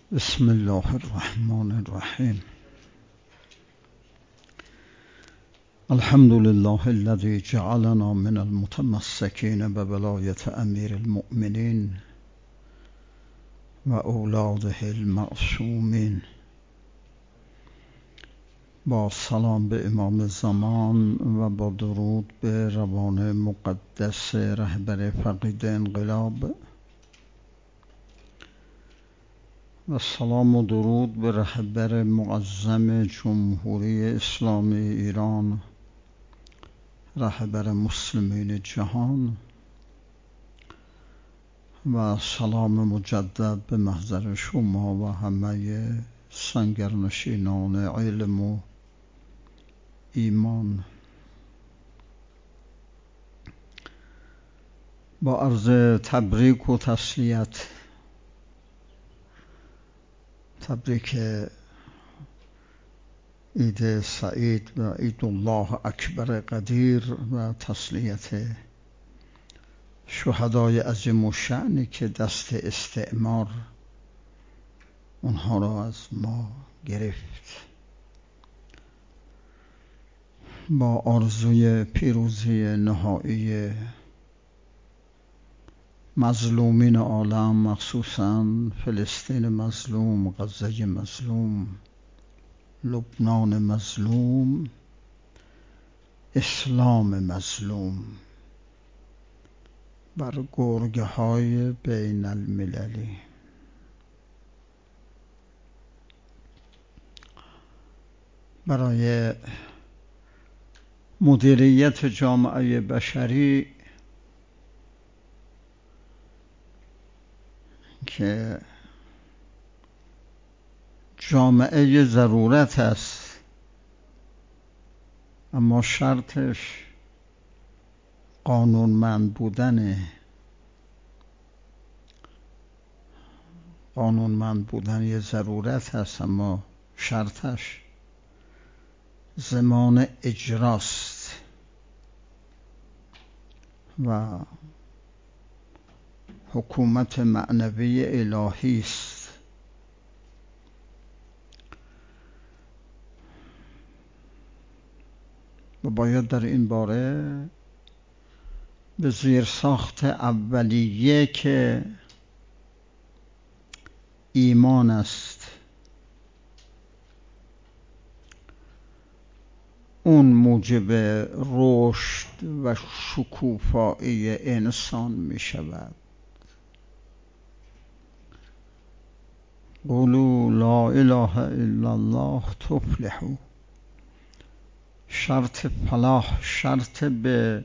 بسم الله الرحمن الرحیم. الحمد لله الذي جعلنا من المتمسكين بولایت امیر المؤمنین و اولاده المعصومین. با سلام به امام زمان و با درود به روان مقدس رهبر فقید انقلاب و سلام و درود به رهبر معظم جمهوری اسلامی ایران، رهبر مسلمین جهان، و سلام مجدد به محضر شما و همه سنگرنشینان علم و ایمان. با عرض تبریک و تسلیت، تبریک عید سعید و عید الله اکبر قدیر و تسلیت شهدای عظیم الشأنی که دست استعمار اونها را از ما گرفت. با آرزوی پیروزی نهایی مظلومین عالم، مخصوصاً فلسطین مظلوم، غزه مظلوم، لبنان مظلوم، اسلام مظلوم، بر گرگه های بین المللی. برای مدیریت جامعه بشری که جامعه ضرورت است، اما شرطش قانونمند بودنه. قانونمند بودن یه ضرورت هست، اما شرطش ضمان اجراست و حکومت معنوی الهی است. و باید در این باره به زیرساخت اولیه که ایمان است، اون موجب رشد و شکوفایی انسان می شود. قولوا لا اله الا الله تفلحوا. شرط فلاح، شرط به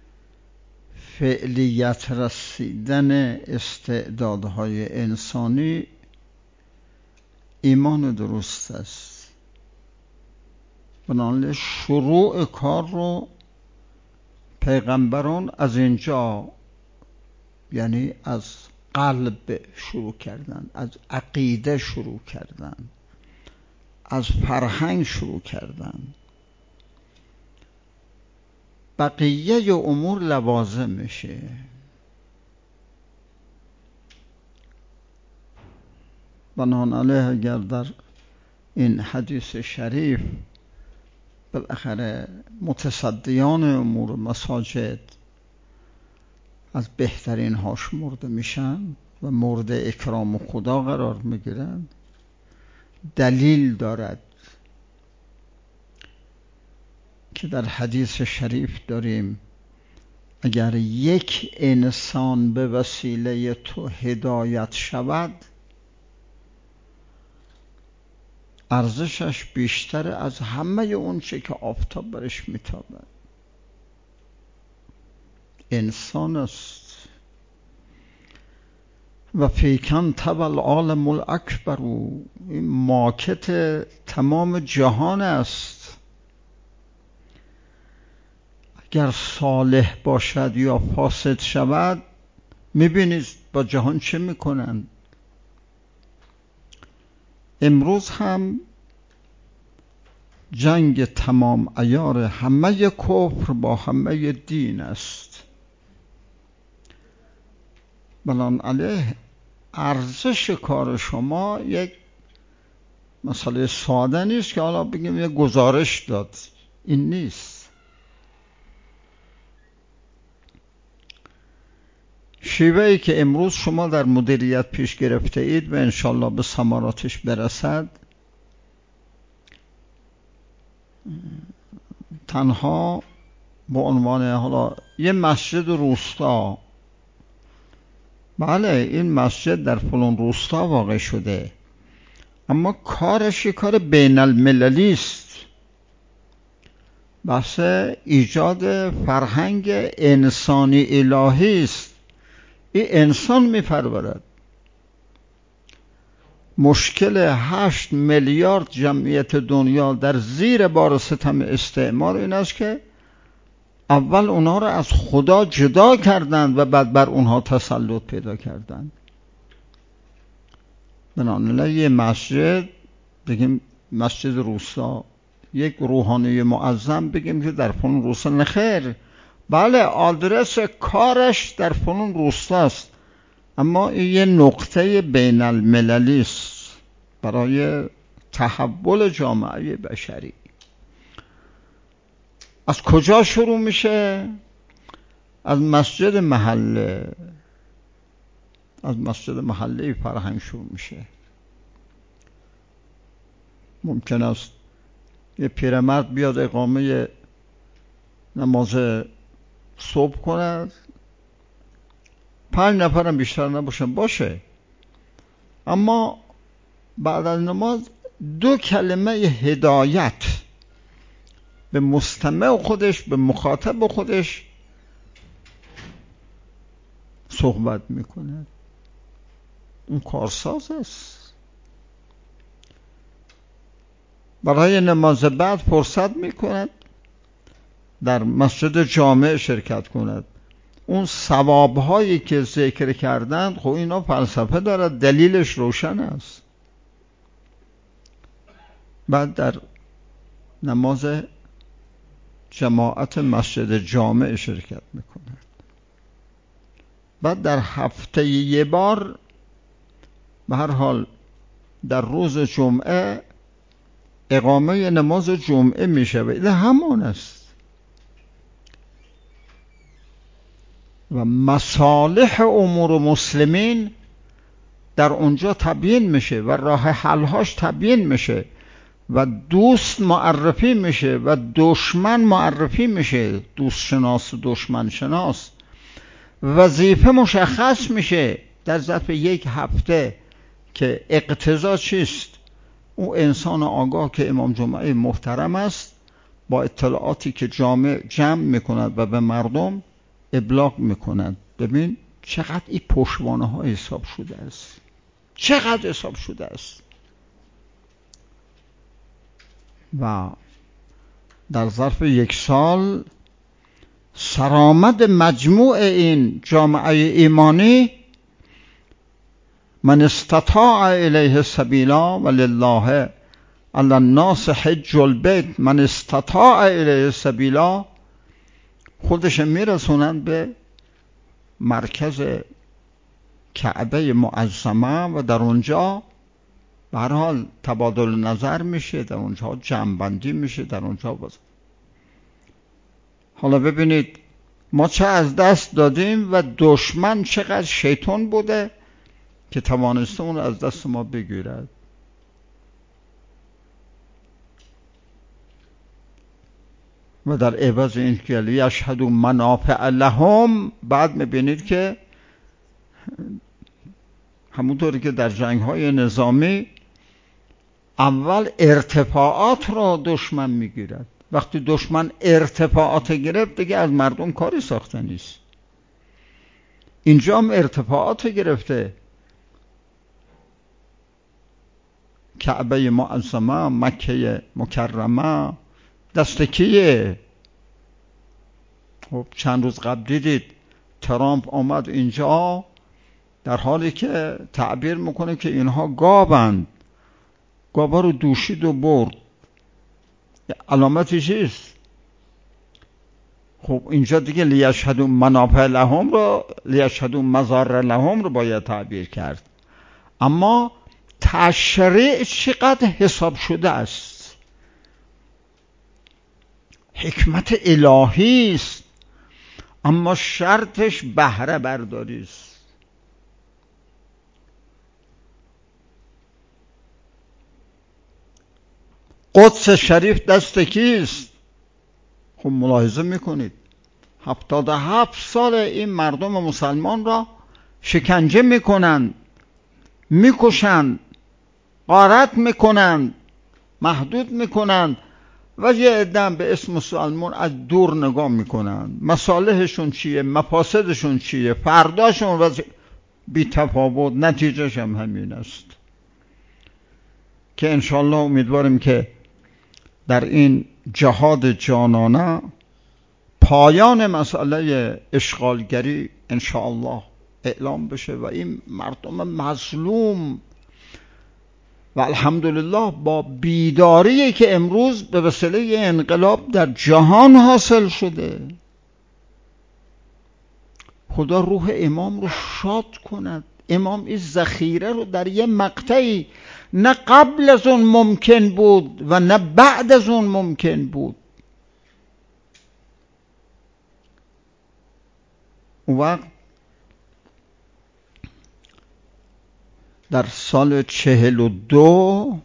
فعلیت رسیدن استعدادهای انسانی ایمان درست است. بنابراین شروع کار رو پیغمبران از اینجا، یعنی از قلب شروع کردن، از عقیده شروع کردن، از فرهنگ شروع کردن. بقیه امور لوازم میشه. بنابراین اگر در این حدیث شریف بالاخره متصدیان امور مساجد از بهترین ها شمرده میشن و مورد اکرام خدا قرار میگیرن، دلیل دارد که در حدیث شریف داریم اگر یک انسان به وسیله تو هدایت شود، ارزشش بیشتر از همه اون چه که آفتاب برش میتابد. انسان است. و فیکن تب العالم الاکبر، این ماکت تمام جهان است. اگر صالح باشد یا فاسد شود، میبینید با جهان چه میکنند. امروز هم جنگ تمام عیار همه کفر با همه دین است. بنابراین ارزش کار شما یک مسئله ساده نیست که حالا بگیم یک گزارش داد. این نیست. شیوهی که امروز شما در مدیریت پیش گرفته اید و انشالله به ثمراتش برسد، تنها به عنوان حالا یه مسجد روستا، بله این مسجد در فلان روستا واقع شده، اما کارش کار بین المللی است. بحث ایجاد فرهنگ انسانی الهی است. این انسان می‌پرورد. مشکل 8 میلیارد جمعیت دنیا در زیر بار ستم استعمار این است که اول اونها را از خدا جدا کردند و بعد بر اونها تسلط پیدا کردند. بنابراین یه مسجد بگیم مسجد روستا، یک روحانی معظم بگیم که در فلان روستا، نخیر، بله آدرس کارش در فلان روستاست، اما این یه نقطه بین المللی است برای تحول جامعه بشری. از کجا شروع میشه؟ از مسجد محله. از مسجد محله فرهنگ شروع میشه. ممکن است یه پیرمرد بیاد اقامه نماز صبح کند، 5 نفرم بیشتر نباشن، باشه، اما بعد از نماز 2 کلمه هدایت به مستمع خودش، به مخاطب خودش صحبت میکنه. اون کارساز است. برای نماز بعد فرصت میکند در مسجد جامع شرکت کند. اون ثوابهایی که ذکر کردند خب اینا فلسفه دارد، دلیلش روشن است. بعد در نماز جماعت مسجد جامع شرکت میکند. بعد در هفته یه بار به هر حال در روز جمعه اقامه نماز جمعه میشه و این همان است و مصالح امور مسلمین در اونجا تبیین میشه و راه حلهاش تبیین میشه و دوست معرفی میشه و دشمن معرفی میشه، دوست شناس و دشمن شناس. وظیفه مشخص میشه در ظرف 1 هفته که اقتضا چیست. او انسان آگاه که امام جمعه محترم است با اطلاعاتی که جمع میکند و به مردم ابلاغ میکند. ببین چقدر این پشتوانه ها حساب شده است، چقدر حساب شده است. و در ظرف 1 سال سرآمد مجموع این جامعه ایمانی، من استطاع الیه سبیلا ولله علی الناس حج البیت، من استطاع الیه سبیلا، خودش میرسونند به مرکز کعبه معظمه و در اونجا به هر حال تبادل نظر میشه، در اونجا جمع‌بندی میشه، در اونجا حالا ببینید ما چه از دست دادیم و دشمن چقدر شیطان بوده که توانسته اون از دست ما بگیرد. و در عوض این که لیشهدوا منافع لهم، بعد میبینید که همونطوری که در جنگ‌های نظامی اول ارتفاعات را دشمن میگیرد. وقتی دشمن ارتفاعات گرفت دیگه از مردم کاری ساخته نیست. اینجا هم ارتفاعات گرفته. کعبه معظمه، مکه مکرمه دست کیه؟ خب چند روز قبل دیدید ترامپ آمد اینجا در حالی که تعبیر میکنه که اینها گاوند، گاوا رو دوشید و برد. علامتی چیست؟ خب اینجا دیگه لیشهدوا منافع لهم رو، لیشهدوا مضار لهم رو باید تعبیر کرد. اما تشریع چقدر حساب شده است، حکمت الهی است، اما شرطش بهره برداری است. قدس شریف دست کیست؟ خب ملاحظه میکنید 77 سال این مردم مسلمان را شکنجه میکنند، میکشند، غارت میکنند، محدود میکنند و یه عده به اسم مسلمان از دور نگاه میکنند. مصالحشون چیه، مفاسدشون چیه، فرداشون و بی تفاوت. نتیجهش هم همین است که انشالله امیدواریم که در این جهاد جانانه پایان مسئله اشغالگری انشاءالله اعلام بشه و این مردم مظلوم و الحمدلله با بیداری که امروز به وسیله انقلاب در جهان حاصل شده، خدا روح امام رو شاد کند. امام این ذخیره رو در یه مقطعی نه قبل از اون ممکن بود و نه بعد از اون ممکن بود، اون وقت در سال 42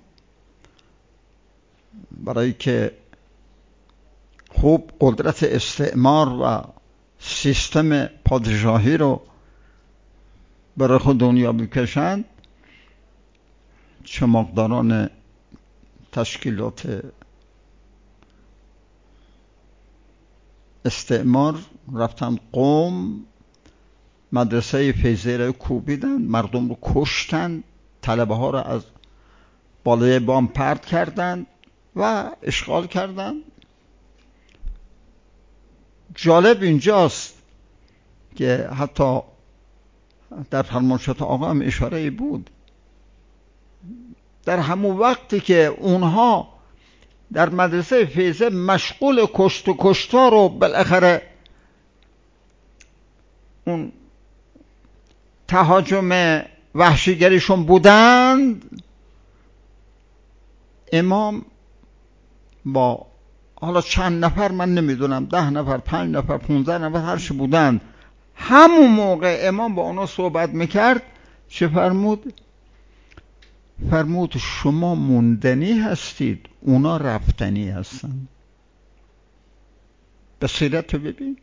برای که خوب قدرت استعمار و سیستم پادشاهی رو برای خود دنیا بکشند، چماقداران تشکیلات استعمار رفتن قم، مدرسه فیضیه رو کوبیدن، مردم رو کشتن، طلبه ها رو از بالای بام پرت کردن و اشغال کردن. جالب اینجاست که حتی در فرمانشاه آقا هم اشاره بود، در همون وقتی که اونها در مدرسه فیضه مشغول کشت و کشتار و بالاخره اون تهاجم وحشیگریشون بودند، امام با حالا چند نفر من نمیدونم 10 نفر 5 نفر 15 نفر هرچی بودند، همون موقع امام با اونا صحبت میکرد چه فرمود؟ فرمود شما موندنی هستید، اونا رفتنی هستن. بصیرت رو ببین.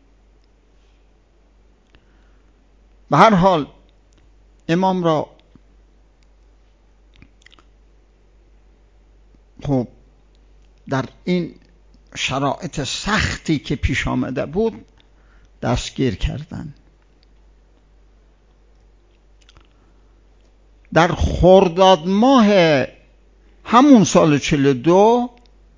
به هر حال امام را خب در این شرایط سختی که پیش آمده بود دستگیر کردن. در خرداد ماه همون سال 42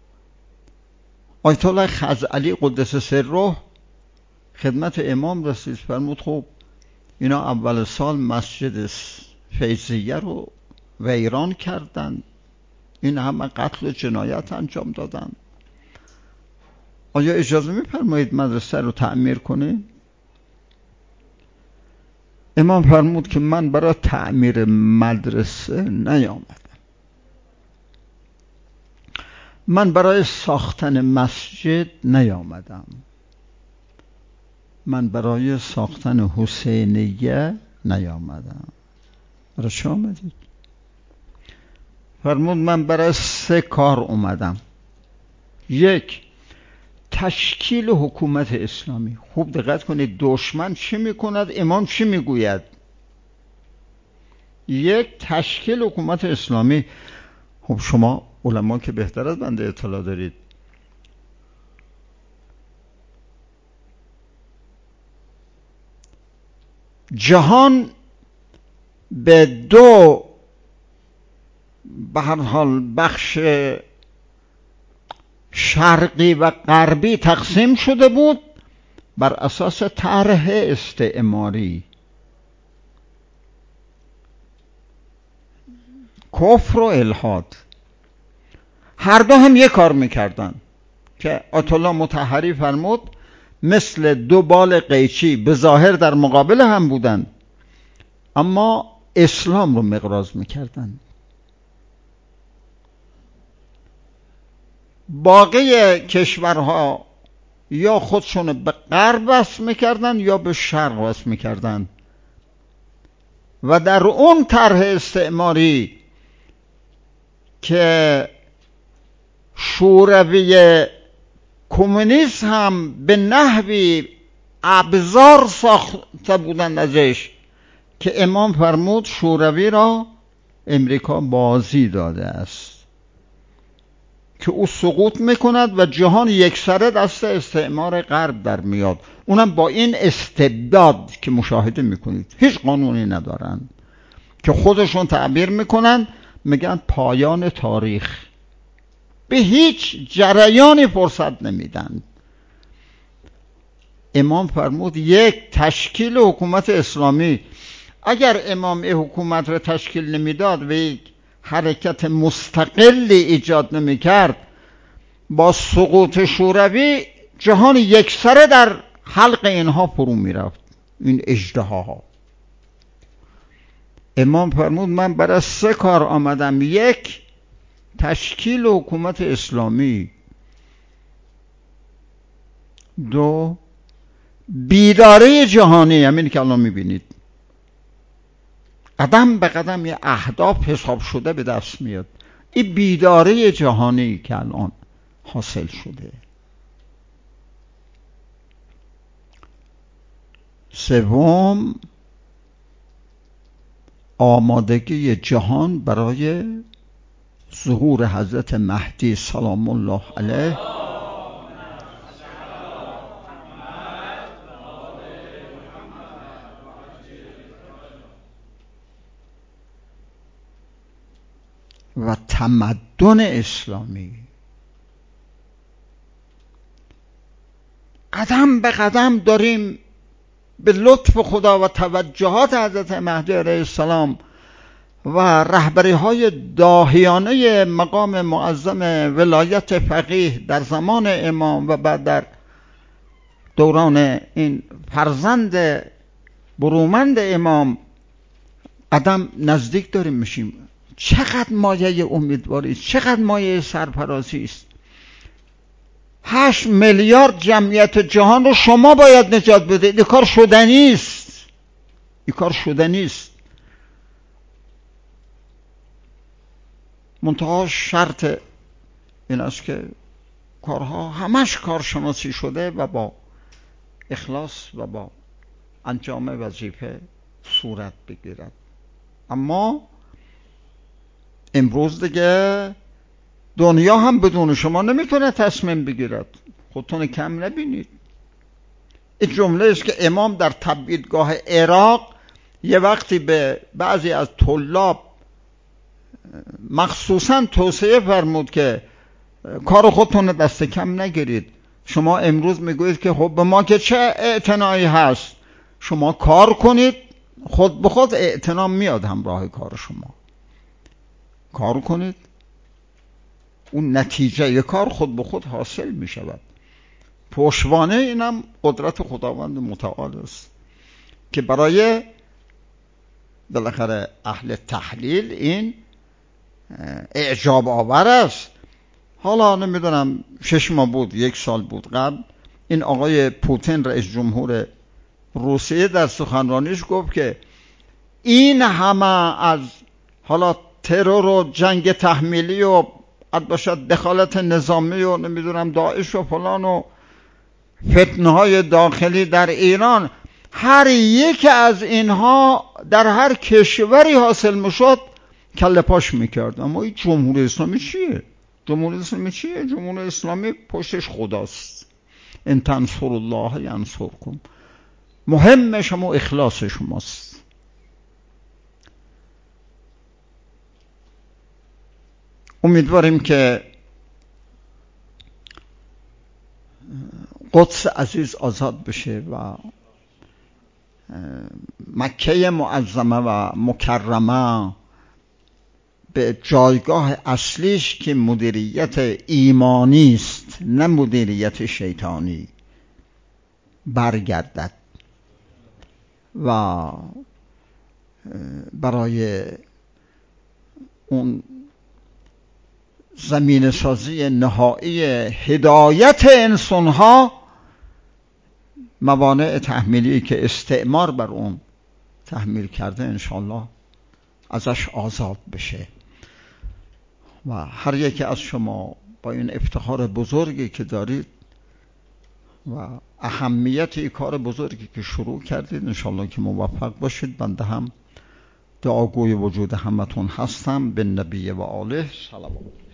آیت الله خزعلی قدس سره خدمت امام رسید، فرمود خب اینا اول سال مسجد فیضیه رو ویران کردن، این همه قتل و جنایت انجام دادن، آیا اجازه می‌فرمایید مدرسه رو تعمیر کنید؟ امام فرمود که من برای تعمیر مدرسه نیامدم، من برای ساختن مسجد نیامدم، من برای ساختن حسینیه نیامدم. برای چه آمدید؟ فرمود من برای 3 کار اومدم. 1 تشکیل حکومت اسلامی. خوب دقت کنید دشمن چی میکند، امام چی میگوید. 1 تشکیل حکومت اسلامی. خب شما علما که بهتر از بنده اطلاع دارید، جهان به 2 به هر حال بخش شرقی و غربی تقسیم شده بود بر اساس طرح استعماری. کفر و الحاد هر دو هم یک کار میکردن که آیت الله مطهری فرمود مثل 2 بال قیچی به ظاهر در مقابل هم بودن، اما اسلام رو مقراض میکردن. باقی کشورها یا خودشون به غرب وصل میکردن یا به شرق وصل میکردن و در اون طرح استعماری که شوروی کمونیست هم به نحوی ابزار ساخته بودند ازش که امام فرمود شوروی را امریکا بازی داده است که او سقوط میکند و جهان یکسره دست استعمار غرب در میاد. اونم با این استبداد که مشاهده میکنید، هیچ قانونی ندارن که خودشون تعبیر میکنن، میگن پایان تاریخ، به هیچ جریانی فرصت نمیدن. امام فرمود یک تشکیل حکومت اسلامی، اگر امام حکومت را تشکیل نمیداد و یک حرکت مستقلی ایجاد نمیکرد، با سقوط شوروی جهان یکسره در حلق اینها فرو میرفت، این اژدهاها. امام فرمود من برای 3 کار آمدم: 1 تشکیل حکومت اسلامی، 2 بیداری جهانی، همین که الان میبینید قدم به قدم یه اهداف حساب شده به دست میاد، این بیداری جهانی که الان حاصل شده. 3 آمادگی جهان برای ظهور حضرت مهدی سلام الله علیه و تمدن اسلامی. قدم به قدم داریم به لطف خدا و توجهات حضرت مهدی علیه السلام و رهبری های داهیانه مقام معظم ولایت فقیه در زمان امام و بعد در دوران این فرزند برومند امام قدم نزدیک داریم میشیم. چقدر مایه امیدواری، چقدر مایه سرفرازی است. 8 میلیارد جمعیت جهان رو شما باید نجات بدید. این کار شدنی است، این کار شدنی است. منتها شرط این است که کارها همش کارشناسی شده و با اخلاص و با انجام وظیفه صورت بگیرد. اما امروز دیگه دنیا هم بدون شما نمیتونه تصمیم بگیرد، خودتون کم نبینید. این جمله است که امام در تبعیدگاه عراق یه وقتی به بعضی از طلاب مخصوصا توصیه فرمود که کار خودتون دست کم نگیرید. شما امروز میگویید که خب به ما که چه اعتنایی هست، شما کار کنید، خود به خود اعتنا میاد همراه کار شما. کار کنید، اون نتیجه کار خود به خود حاصل می شود. پشتوانه اینم قدرت خداوند متعال است که برای بالاخره اهل تحلیل این اعجاب آور است. حالا نمیدونم 6 ماه بود، 1 سال بود قبل، این آقای پوتین رئیس جمهور روسیه در سخنرانیش گفت که این همه از حالا ترور و جنگ تحمیلی و باشد دخالت نظامی و نمیدونم داعش و فلان و فتنه های داخلی در ایران، هر یک از اینها در هر کشوری حاصل میشد کله پاش میکرد. اما این جمهوری اسلامی چیه؟ جمهوری اسلامی چیه؟ جمهوری اسلامی پشتش خداست. ان تنصر الله ینصرکم. مهمش هم اخلاص شماست. امیدواریم که قدس عزیز آزاد بشه و مکه معظمه و مکرمه به جایگاه اصلیش که مدیریت ایمانی است نه مدیریت شیطانی برگردد و برای اون زمین سازی نهایی هدایت انسانها موانع تحمیلی که استعمار بر اون تحمیل کرده انشالله ازش آزاد بشه. و هر یک از شما با این افتخار بزرگی که دارید و اهمیت این کار بزرگی که شروع کردید انشالله که موفق باشید. بنده هم دعاگوی وجود همتون هستم. به نبی و آله صلوات.